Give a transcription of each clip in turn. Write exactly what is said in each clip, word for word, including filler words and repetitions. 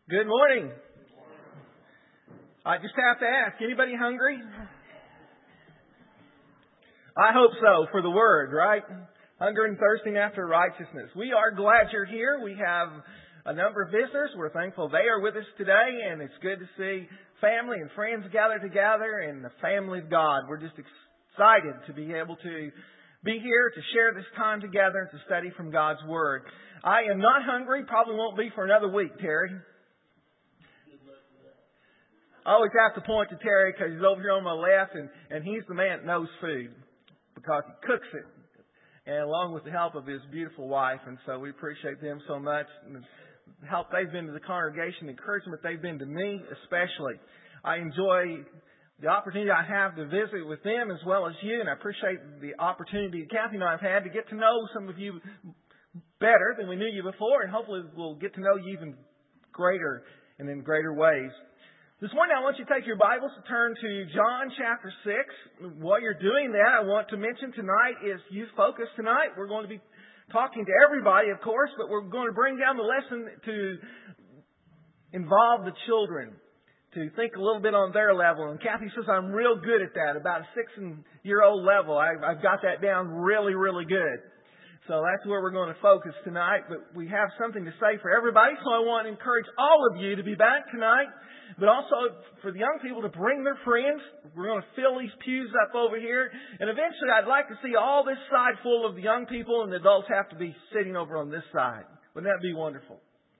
Good morning. I just have to ask, anybody hungry? I hope so, for the Word, right? Hunger and thirsting after righteousness. We are glad you're here. We have a number of visitors. We're thankful they are with us today, and it's good to see family and friends gathered together and the family of God. We're just excited to be able to be here to share this time together and to study from God's Word. I am not hungry. Probably won't be for another week, Terry. I always have to point to Terry because he's over here on my left, and, and he's the man that knows food because he cooks it, and along with the help of his beautiful wife. And so we appreciate them so much, and the help they've been to the congregation, the encouragement they've been to me especially. I enjoy the opportunity I have to visit with them as well as you, and I appreciate the opportunity Kathy and I have had to get to know some of you better than we knew you before, and hopefully we'll get to know you even greater and in greater ways. This morning I want you to take your Bibles to turn to John chapter six. While you're doing that, I want to mention tonight is Youth Focus tonight. We're going to be talking to everybody, of course, but we're going to bring down the lesson to involve the children, to think a little bit on their level. And Kathy says I'm real good at that, about a six-year-old level. I, I've got that down really, really good. So that's where we're going to focus tonight. But we have something to say for everybody, so I want to encourage all of you to be back tonight. But also for the young people to bring their friends. We're going to fill these pews up over here. And eventually I'd like to see all this side full of the young people, and the adults have to be sitting over on this side. Wouldn't that be wonderful?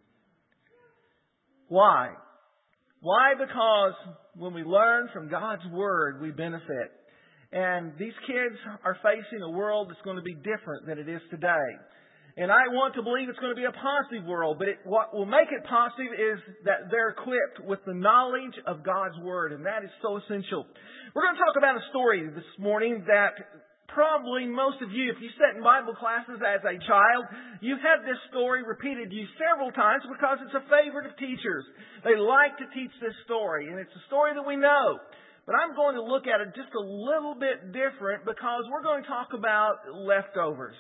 Why? Why? Because when we learn from God's Word, we benefit. And these kids are facing a world that's going to be different than it is today. And I want to believe it's going to be a positive world, but it, what will make it positive is that they're equipped with the knowledge of God's Word, and that is so essential. We're going to talk about a story this morning that probably most of you, if you sat in Bible classes as a child, you've had this story repeated to you several times because it's a favorite of teachers. They like to teach this story, and it's a story that we know. But I'm going to look at it just a little bit different because we're going to talk about leftovers.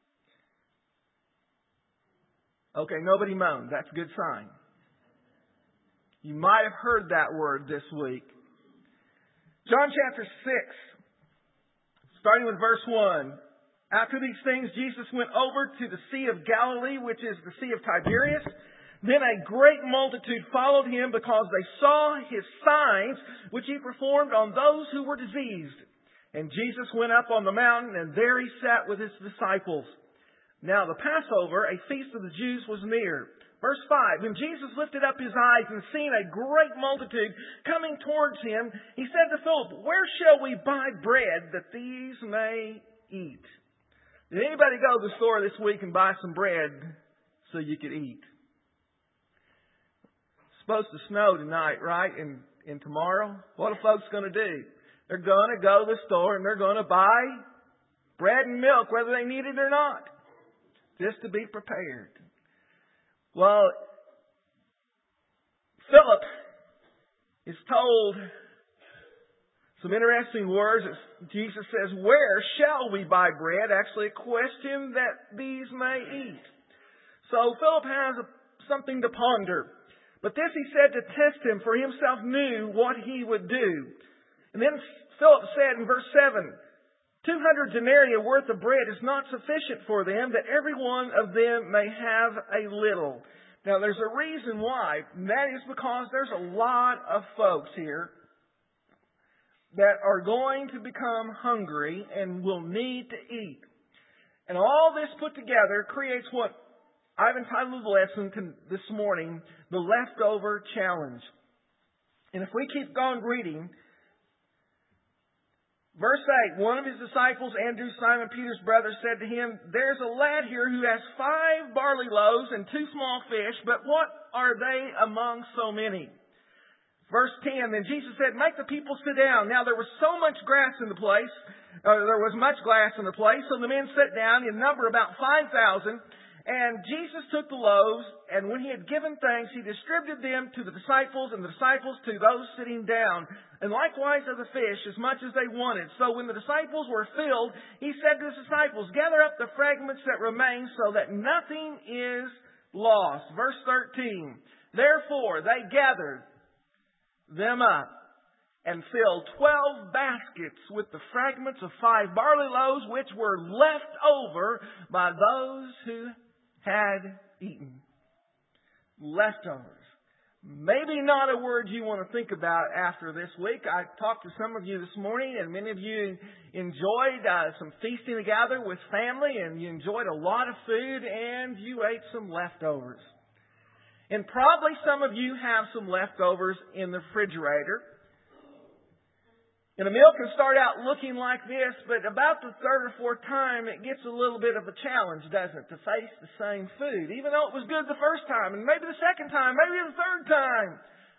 Okay, nobody moaned. That's a good sign. You might have heard that word this week. John chapter six, starting with verse one. After these things, Jesus went over to the Sea of Galilee, which is the Sea of Tiberias. Then a great multitude followed him because they saw his signs, which he performed on those who were diseased. And Jesus went up on the mountain, and there he sat with his disciples. Now the Passover, a feast of the Jews, was near. Verse five, when Jesus lifted up his eyes and seeing a great multitude coming towards him, he said to Philip, "Where shall we buy bread that these may eat?" Did anybody go to the store this week and buy some bread so you could eat? It's supposed to snow tonight, right? And, and tomorrow? What are folks going to do? They're going to go to the store and they're going to buy bread and milk, whether they need it or not. Just to be prepared. Well, Philip is told some interesting words. Jesus says, "Where shall we buy bread?" Actually, a question that these may eat. So Philip has a, something to ponder. But this he said to test him, for himself knew what he would do. And then Philip said in verse seven, Two hundred denarii worth of bread is not sufficient for them, that every one of them may have a little. Now, there's a reason why. And that is because there's a lot of folks here that are going to become hungry and will need to eat. And all this put together creates what I've entitled the lesson this morning, the leftover challenge. And if we keep on reading, verse eight, one of his disciples, Andrew, Simon Peter's brother, said to him, "There's a lad here who has five barley loaves and two small fish, but what are they among so many?" Verse ten, then Jesus said, "Make the people sit down." Now there was so much grass in the place, uh, there was much glass in the place, so the men sat down, in number about five thousand. And Jesus took the loaves, and when he had given thanks, he distributed them to the disciples, and the disciples to those sitting down. And likewise of the fish, as much as they wanted. So when the disciples were filled, he said to his disciples, "Gather up the fragments that remain, so that nothing is lost." Verse thirteen. Therefore they gathered them up and filled twelve baskets with the fragments of five barley loaves which were left over by those who had eaten. Leftovers. Maybe not a word you want to think about after this week. I talked to some of you this morning, and many of you enjoyed uh, some feasting together with family, and you enjoyed a lot of food, and you ate some leftovers. And probably some of you have some leftovers in the refrigerator. And a meal can start out looking like this, but about the third or fourth time, it gets a little bit of a challenge, doesn't it, to face the same food, even though it was good the first time, and maybe the second time, maybe the third time.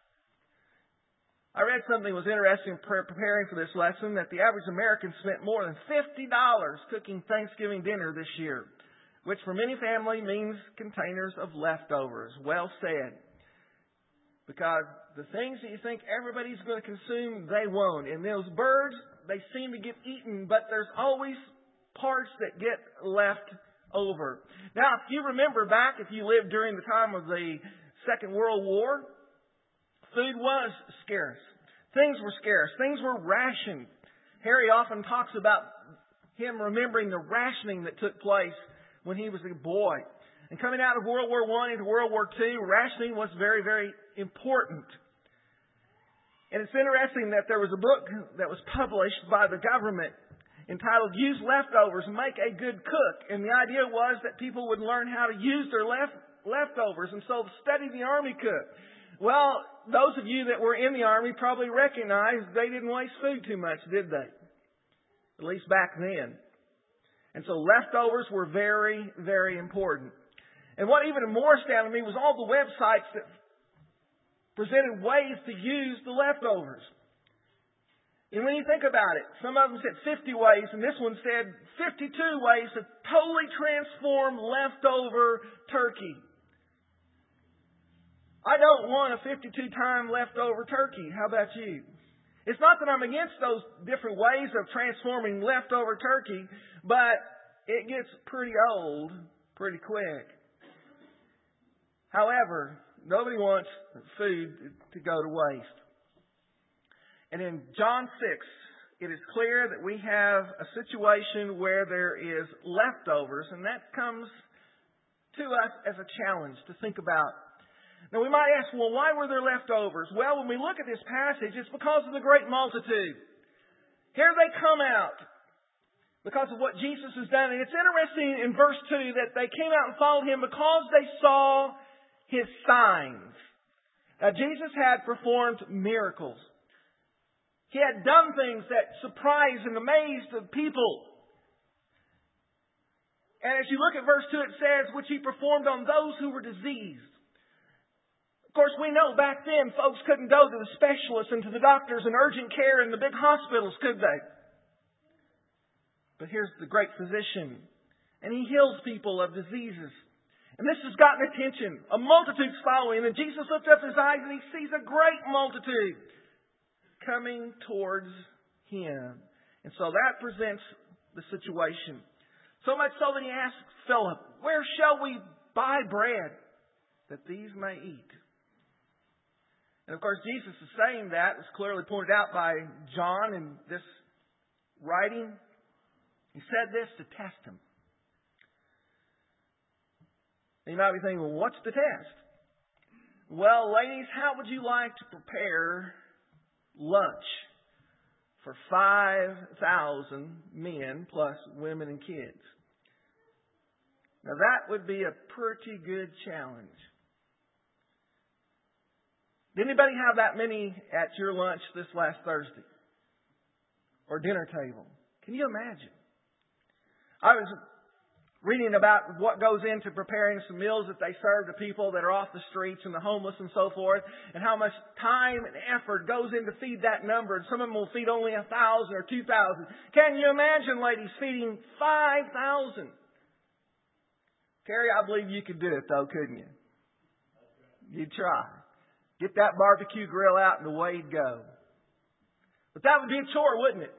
I read something that was interesting preparing for this lesson, that the average American spent more than fifty dollars cooking Thanksgiving dinner this year, which for many families means containers of leftovers. Well said. Because the things that you think everybody's going to consume, they won't. And those birds, they seem to get eaten, but there's always parts that get left over. Now, if you remember back, if you lived during the time of the Second World War, food was scarce. Things were scarce. Things were rationed. Harry often talks about him remembering the rationing that took place when he was a boy. And coming out of World War One into World War Two, rationing was very, very important. And it's interesting that there was a book that was published by the government entitled Use Leftovers, Make a Good Cook. And the idea was that people would learn how to use their left, leftovers and so study the Army cook. Well, those of you that were in the Army probably recognize they didn't waste food too much, did they? At least back then. And so leftovers were very, very important. And what even more astounded me was all the websites that presented ways to use the leftovers. And when you think about it, some of them said fifty ways, and this one said fifty-two ways to totally transform leftover turkey. I don't want a fifty-two time leftover turkey. How about you? It's not that I'm against those different ways of transforming leftover turkey, but it gets pretty old pretty quick. However, nobody wants food to go to waste. And in John six, it is clear that we have a situation where there is leftovers, and that comes to us as a challenge to think about. Now, we might ask, well, why were there leftovers? Well, when we look at this passage, it's because of the great multitude. Here they come out because of what Jesus has done. And it's interesting in verse two that they came out and followed Him because they saw His signs. Now, Jesus had performed miracles. He had done things that surprised and amazed the people. And as you look at verse two, it says, which He performed on those who were diseased. Of course, we know back then folks couldn't go to the specialists and to the doctors and urgent care in the big hospitals, could they? But here's the great physician. And He heals people of diseases. And this has gotten attention. A multitude's following. And Jesus lifts up His eyes and He sees a great multitude coming towards Him. And so that presents the situation. So much so that He asks Philip, where shall we buy bread that these may eat? And of course, Jesus is saying that, as clearly pointed out by John in this writing. He said this to test Him. You might be thinking, well, what's the test? Well, ladies, how would you like to prepare lunch for five thousand men plus women and kids? Now, that would be a pretty good challenge. Did anybody have that many at your lunch this last Thursday? Or dinner table? Can you imagine? I was reading about what goes into preparing some meals that they serve to people that are off the streets and the homeless and so forth, and how much time and effort goes in to feed that number. And some of them will feed only a thousand or two thousand. Can you imagine, ladies, feeding five thousand? Carrie, I believe you could do it, though, couldn't you? You'd try. Get that barbecue grill out and away you'd go. But that would be a chore, wouldn't it?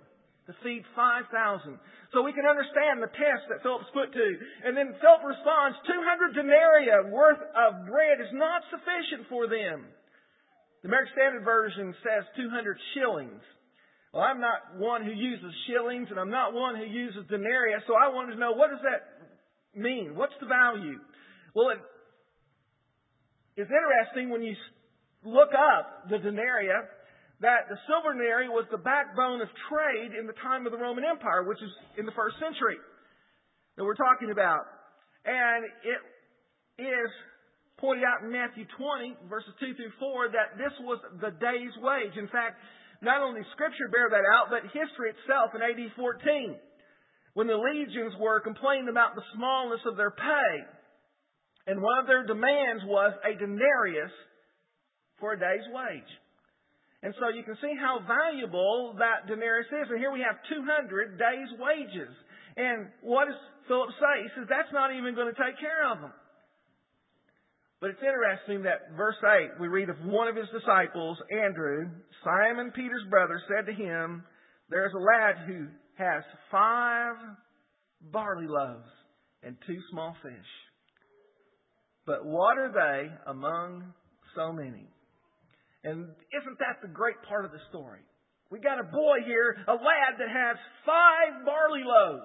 to feed five thousand. So we can understand the test that Philip's put to. And then Philip responds, two hundred denarii worth of bread is not sufficient for them. The American Standard Version says two hundred shillings. Well, I'm not one who uses shillings, and I'm not one who uses denarii, so I wanted to know, what does that mean? What's the value? Well, it is interesting when you look up the denarii, that the silver denarii was the backbone of trade in the time of the Roman Empire, which is in the first century that we're talking about. And it is pointed out in Matthew twenty, verses two through four, that this was the day's wage. In fact, not only Scripture bear that out, but history itself in A D fourteen, when the legions were complaining about the smallness of their pay. And one of their demands was a denarius for a day's wage. And so you can see how valuable that denarius is. And here we have two hundred days' wages. And what does Philip say? He says that's not even going to take care of them. But it's interesting that verse eight, we read of one of his disciples, Andrew, Simon Peter's brother, said to him, there is a lad who has five barley loaves and two small fish. But what are they among so many? And isn't that the great part of the story? We got a boy here, a lad that has five barley loaves.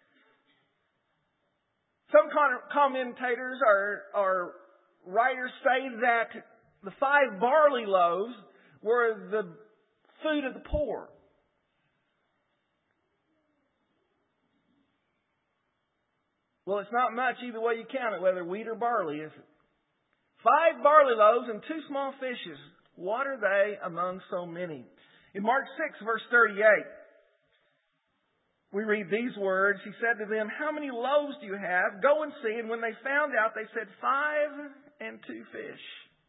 Some commentators are, are writers say that the five barley loaves were the food of the poor. Well, it's not much either way you count it, whether wheat or barley, is it? Five barley loaves and two small fishes. What are they among so many? In Mark six, verse thirty-eight, we read these words. He said to them, how many loaves do you have? Go and see. And when they found out, they said, five and two fish.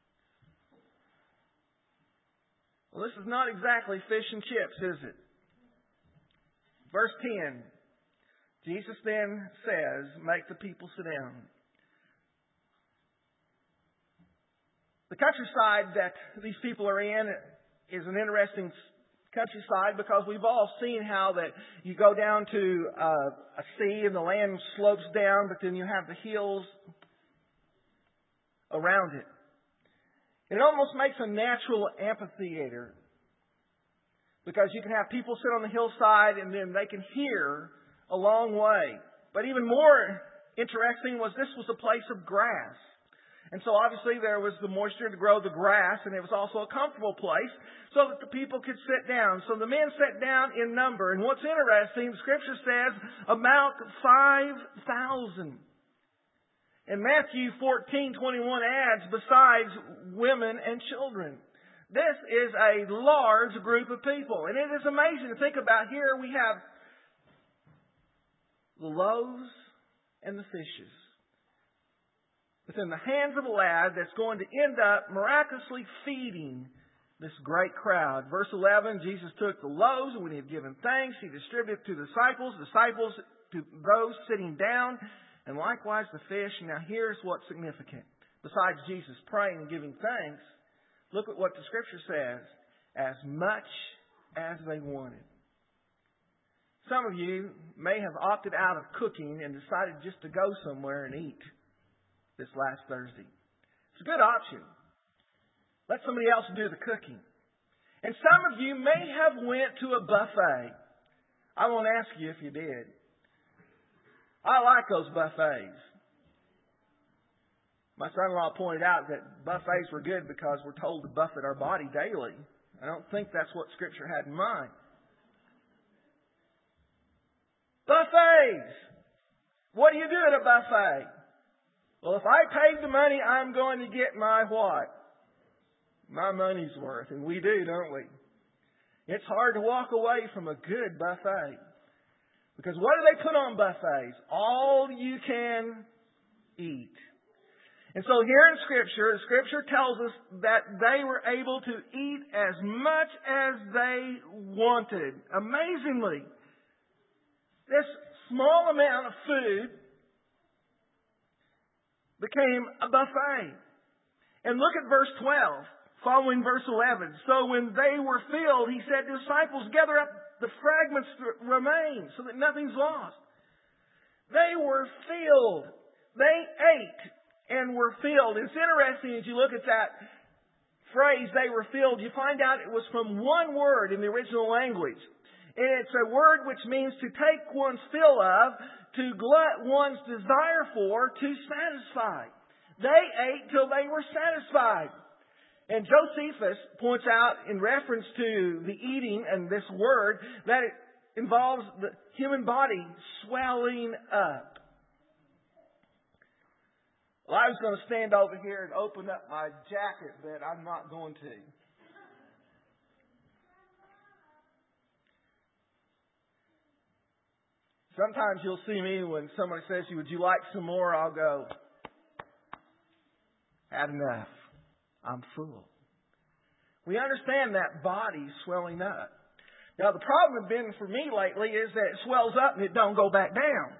Well, this is not exactly fish and chips, is it? Verse ten. Jesus then says, make the people sit down. The countryside that these people are in is an interesting countryside because we've all seen how that you go down to uh, a sea and the land slopes down, but then you have the hills around it. It almost makes a natural amphitheater because you can have people sit on the hillside and then they can hear a long way. But even more interesting was this was a place of grass. And so obviously there was the moisture to grow the grass, and it was also a comfortable place so that the people could sit down. So the men sat down in number. And what's interesting, the Scripture says about five thousand. And Matthew fourteen twenty-one adds, besides women and children. This is a large group of people. And it is amazing to think about. Here we have the loaves and the fishes within the hands of a lad that's going to end up miraculously feeding this great crowd. Verse eleven, Jesus took the loaves, and when he had given thanks, he distributed to the disciples, disciples to those sitting down, and likewise the fish. Now here's what's significant. Besides Jesus praying and giving thanks, look at what the Scripture says, as much as they wanted. Some of you may have opted out of cooking and decided just to go somewhere and eat this last Thursday. It's a good option. Let somebody else do the cooking. And some of you may have went to a buffet. I won't ask you if you did. I like those buffets. My son-in-law pointed out that buffets were good because we're told to buffet our body daily. I don't think that's what Scripture had in mind. Buffets! What do you do at a buffet? Well, if I paid the money, I'm going to get my what? My money's worth. And we do, don't we? It's hard to walk away from a good buffet. Because what do they put on buffets? All you can eat. And so here in Scripture, the Scripture tells us that they were able to eat as much as they wanted. Amazingly, this small amount of food became a buffet. And look at verse twelve. Following verse eleven. So when they were filled, he said to the disciples, gather up the fragments that remain so that nothing's lost. They were filled. They ate and were filled. It's interesting as you look at that phrase, they were filled, you find out it was from one word in the original language. And it's a word which means to take one's fill of, to glut one's desire for, to satisfy. They ate till they were satisfied. And Josephus points out in reference to the eating and this word that it involves the human body swelling up. Well, I was going to stand over here and open up my jacket, but I'm not going to. Sometimes you'll see me when somebody says to you, would you like some more? I'll go, had enough. I'm full. We understand that body swelling up. Now the problem has been for me lately is that it swells up and it don't go back down.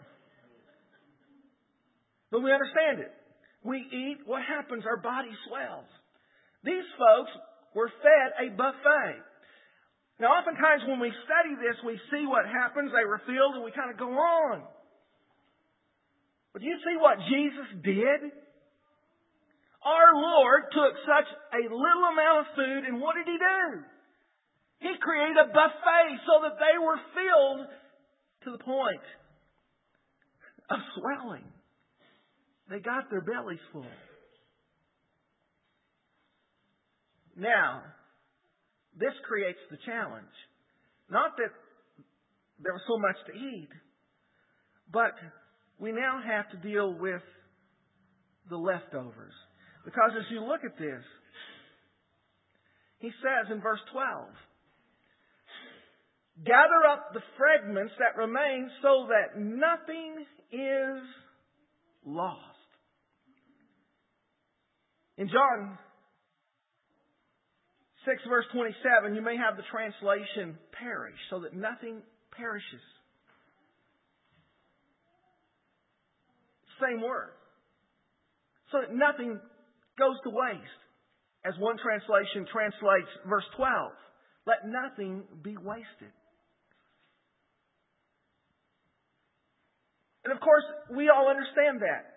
But we understand it. We eat, what happens? Our body swells. These folks were fed a buffet. Now, oftentimes when we study this, we see what happens. They were filled and we kind of go on. But do you see what Jesus did? Our Lord took such a little amount of food and what did He do? He created a buffet so that they were filled to the point of swelling. They got their bellies full. Now, this creates the challenge. Not that there was so much to eat, but we now have to deal with the leftovers. Because as you look at this, he says in verse twelve, gather up the fragments that remain so that nothing is lost. In John six verse twenty-seven, you may have the translation perish, so that nothing perishes. Same word. So that nothing goes to waste. As one translation translates verse twelve, let nothing be wasted. And of course, we all understand that.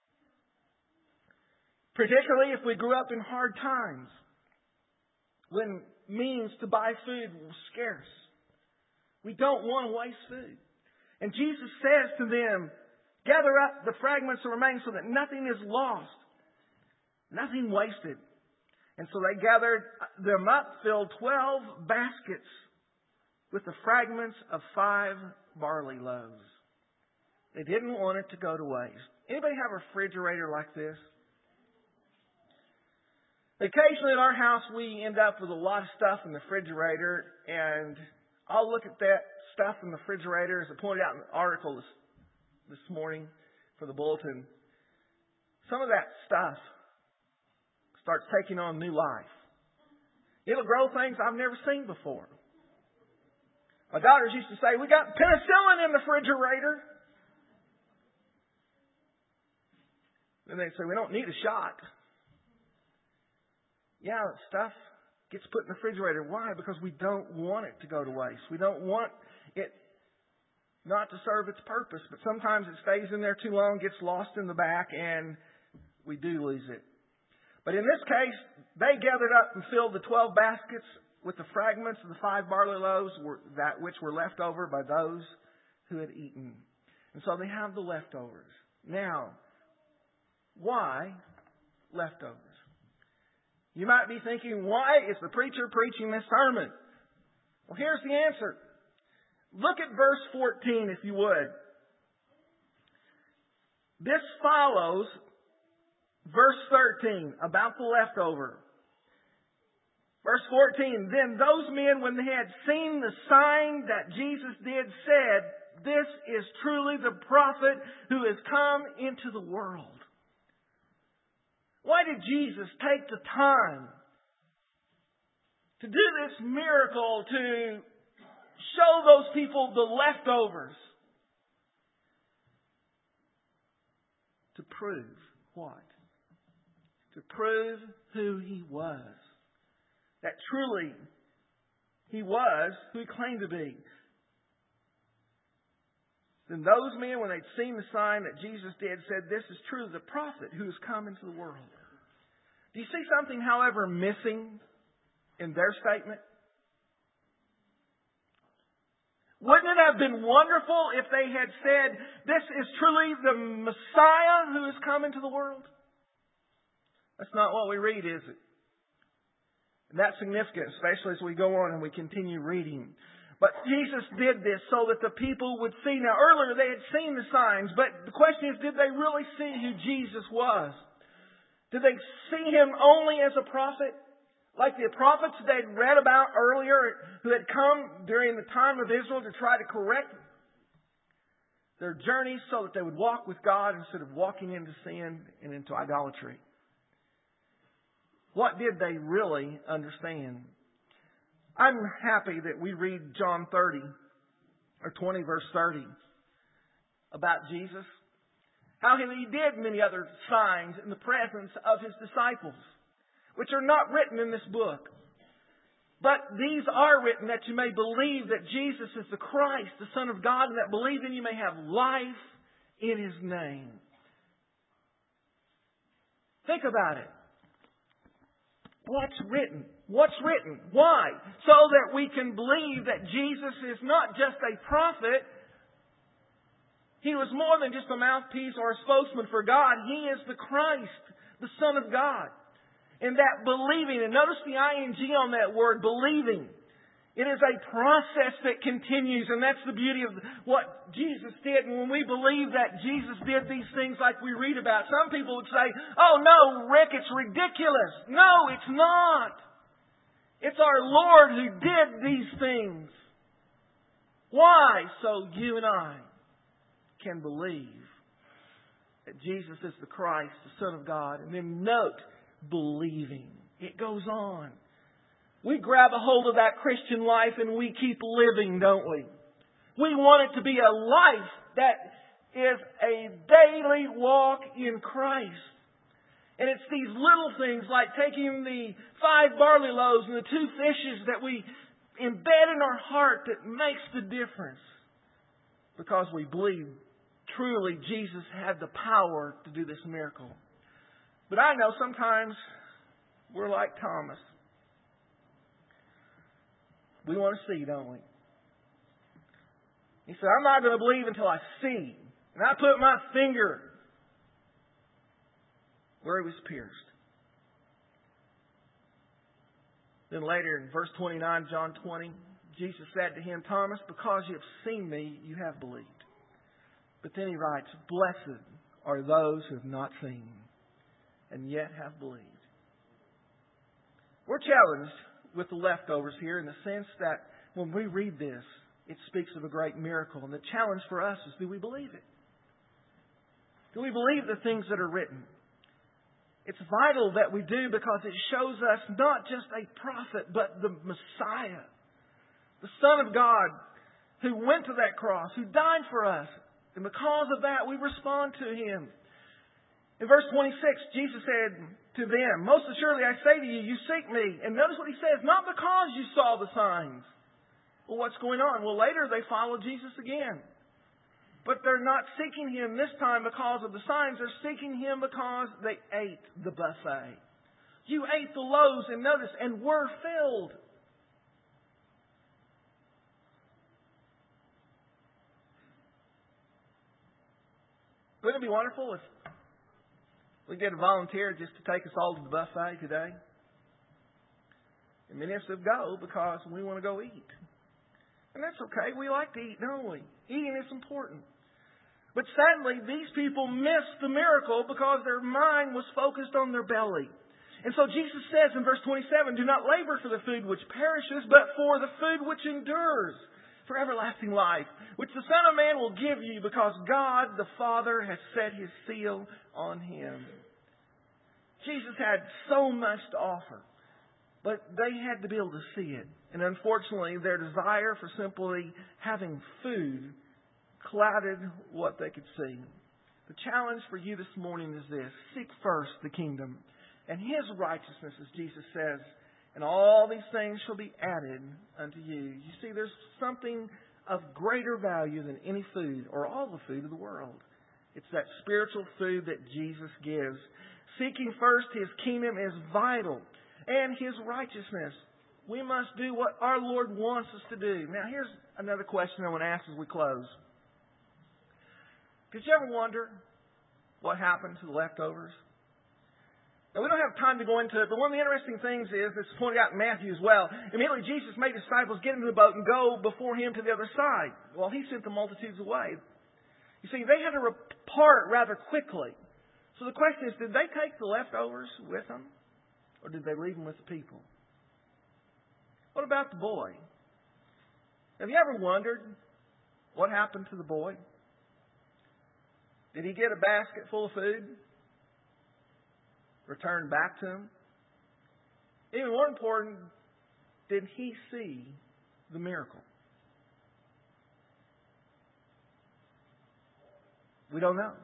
Particularly if we grew up in hard times, when means to buy food was scarce. We don't want to waste food. And Jesus says to them, gather up the fragments that remain so that nothing is lost. Nothing wasted. And so they gathered them up, filled twelve baskets with the fragments of five barley loaves. They didn't want it to go to waste. Anybody have a refrigerator like this? Occasionally at our house we end up with a lot of stuff in the refrigerator, and I'll look at that stuff in the refrigerator, as I pointed out in the article this, this morning for the bulletin. Some of that stuff starts taking on new life. It'll grow things I've never seen before. My daughters used to say, we got penicillin in the refrigerator. Then they'd say, we don't need a shot. Yeah, stuff gets put in the refrigerator. Why? Because we don't want it to go to waste. We don't want it not to serve its purpose. But sometimes it stays in there too long, gets lost in the back, and we do lose it. But in this case, they gathered up and filled the twelve baskets with the fragments of the five barley loaves that which were left over by those who had eaten. And so they have the leftovers. Now, why leftovers? You might be thinking, why is the preacher preaching this sermon? Well, here's the answer. Look at verse fourteen, if you would. This follows verse thirteen about the leftover. Verse fourteen, then those men, when they had seen the sign that Jesus did, said, this is truly the prophet who has come into the world. Why did Jesus take the time to do this miracle, to show those people the leftovers? To prove what? To prove who He was. that truly He was who He claimed to be. Then those men, when they'd seen the sign that Jesus did, said, "This is truly the prophet who has come into the world." Do you see something, however, missing in their statement? Wouldn't it have been wonderful if they had said, "This is truly the Messiah who has come into the world"? That's not what we read, is it? And that's significant, especially as we go on and we continue reading. But Jesus did this so that the people would see. Now, earlier they had seen the signs, but the question is, did they really see who Jesus was? Did they see Him only as a prophet? Like the prophets they'd read about earlier who had come during the time of Israel to try to correct their journeys so that they would walk with God instead of walking into sin and into idolatry. What did they really understand? I'm happy that we read John thirty, or twenty verse thirty, about Jesus. How He did many other signs in the presence of His disciples, which are not written in this book. But these are written that you may believe that Jesus is the Christ, the Son of God, and that believing you may have life in His name. Think about it. What's written? What's written? Why? So that we can believe that Jesus is not just a prophet. He was more than just a mouthpiece or a spokesman for God. He is the Christ, the Son of God. And that believing, and notice the ing on that word, believing. It is a process that continues, and that's the beauty of what Jesus did. And when we believe that Jesus did these things like we read about, some people would say, "Oh no, Rick, it's ridiculous." No, it's not. It's our Lord who did these things. Why? So you and I can believe that Jesus is the Christ, the Son of God. And then note, believing. It goes on. We grab a hold of that Christian life and we keep living, don't we? We want it to be a life that is a daily walk in Christ. And it's these little things like taking the five barley loaves and the two fishes that we embed in our heart that makes the difference. Because we believe truly Jesus had the power to do this miracle. But I know sometimes we're like Thomas. We want to see, don't we? He said, "I'm not going to believe until I see." And I put my finger where He was pierced. Then later in verse twenty-nine, John twenty, Jesus said to him, "Thomas, because you have seen me, you have believed." But then He writes, "Blessed are those who have not seen and yet have believed." We're challenged with the leftovers here in the sense that when we read this, it speaks of a great miracle. And the challenge for us is, do we believe it? Do we believe the things that are written? It's vital that we do because it shows us not just a prophet, but the Messiah, the Son of God, who went to that cross, who died for us. And because of that, we respond to Him. In verse twenty-six, Jesus said to them, "Most assuredly I say to you, you seek me." And notice what He says, "Not because you saw the signs." Well, what's going on? Well, later they followed Jesus again. But they're not seeking Him this time because of the signs. They're seeking Him because they ate the buffet. You ate the loaves, and notice, and were filled. Wouldn't it be wonderful if we get a volunteer just to take us all to the buffet today? And many of us would go because we want to go eat. And that's okay. We like to eat, don't we? Eating is important. But sadly, these people missed the miracle because their mind was focused on their belly. And so Jesus says in verse twenty-seven, "Do not labor for the food which perishes, but for the food which endures for everlasting life, which the Son of Man will give you, because God the Father has set His seal on Him." Jesus had so much to offer, but they had to be able to see it. And unfortunately, their desire for simply having food clouded what they could see. The challenge for you this morning is this: seek first the kingdom and His righteousness, as Jesus says and all these things shall be added unto you. You see, there's something of greater value than any food or all the food of the world. It's that spiritual food that Jesus gives. Seeking first His kingdom is vital, and His righteousness. We must do what our Lord wants us to do. Now, here's another question I want to ask as we close. Did you ever wonder what happened to the leftovers? Now, we don't have time to go into it, but one of the interesting things is, it's pointed out in Matthew as well, immediately Jesus made His disciples get into the boat and go before Him to the other side. Well, He sent the multitudes away. You see, they had to depart rather quickly. So the question is, did they take the leftovers with them? Or did they leave them with the people? What about the boy? Have you ever wondered what happened to the boy? Did he get a basket full of food? Returned back to him? Even more important, did he see the miracle? We don't know.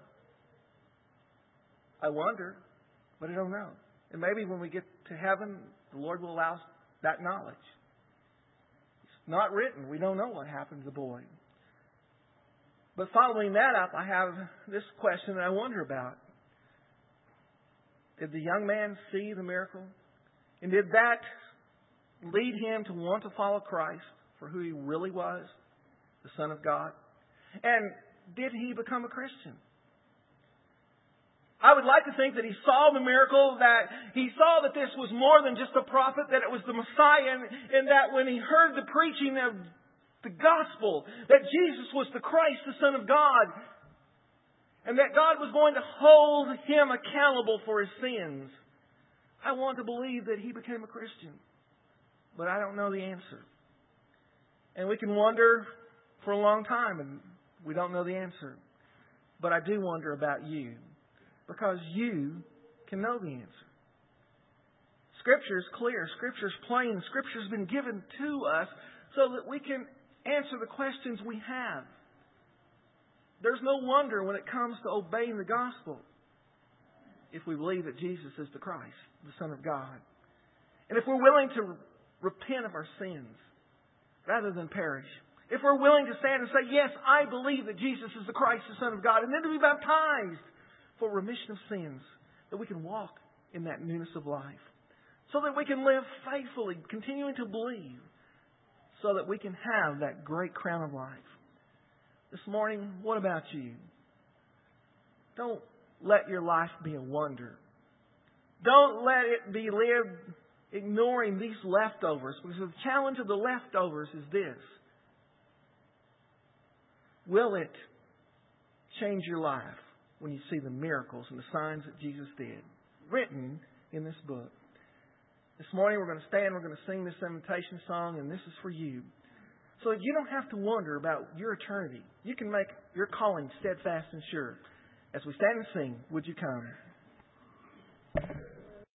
I wonder, but I don't know. And maybe when we get to heaven, the Lord will allow us that knowledge. It's not written. We don't know what happened to the boy. But following that up, I have this question that I wonder about. Did the young man see the miracle? And did that lead him to want to follow Christ for who He really was, the Son of God? And did he become a Christian? I would like to think that he saw the miracle, that he saw that this was more than just a prophet, that it was the Messiah, and, and that when he heard the preaching of the gospel, that Jesus was the Christ, the Son of God, and that God was going to hold him accountable for his sins. I want to believe that he became a Christian, but I don't know the answer. And we can wonder for a long time, and we don't know the answer. But I do wonder about you, because you can know the answer. Scripture is clear. Scripture is plain. Scripture has been given to us so that we can answer the questions we have. There's no wonder when it comes to obeying the gospel if we believe that Jesus is the Christ, the Son of God. And if we're willing to repent of our sins rather than perish. If we're willing to stand and say, yes, I believe that Jesus is the Christ, the Son of God, and then to be baptized for remission of sins, that we can walk in that newness of life. So that we can live faithfully, continuing to believe, so that we can have that great crown of life. This morning, what about you? Don't let your life be a wonder. Don't let it be lived ignoring these leftovers, because the challenge of the leftovers is this. Will it change your life when you see the miracles and the signs that Jesus did, written in this book? This morning we're going to stand, we're going to sing this invitation song, and this is for you. So that you don't have to wonder about your eternity. You can make your calling steadfast and sure. As we stand and sing, would you come?